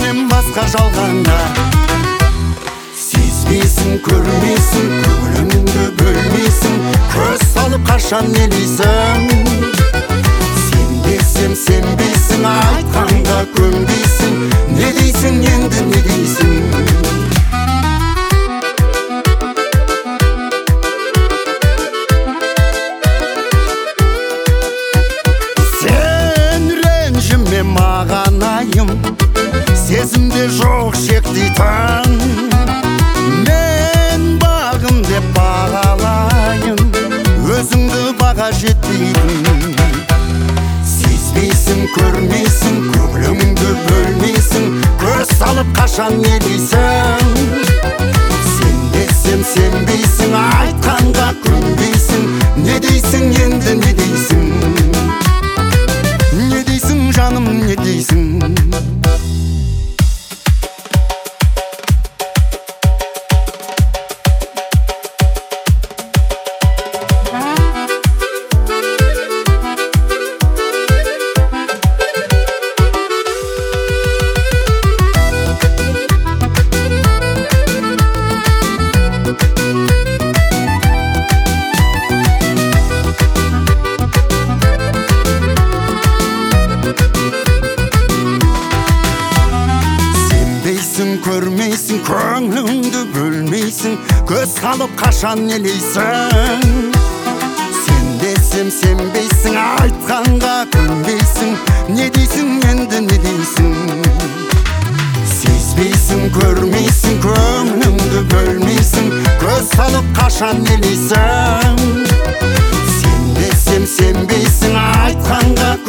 сенен басқа жалғанда. Сезбейсің, көрмейсің, көңіліңді бөлмейсің, көз салып қашан елейсің. Сен десем сенбейсің, айтқанға көнбейсің, не дейсің енді, не дейсің? Маған айым, сезімде жоқ шек дейтін. Мен бағым деп бағалайын, өзіңді баға жетпейтін. Сезбейсің, көрмейсің, көңіліңді бөлмейсің, көз салып қашан елейсің. Сен десем сенбейсің, айтқанға көнбейсің, не дейсің енді, не дейсің? Не дейсің жаным, не дейсің? Көрмейсің, көңіліңді бөлмейсің, көз қалып қашан елейсің. Сен десем сенбейсің, айтқанға көнбейсің, не дейсің енді, не дейсің? Сезбейсің, көрмейсің, көңіліңді бөлмейсің, көз қалып қашан елейсің. Сен десем сенбейсің, айтқанға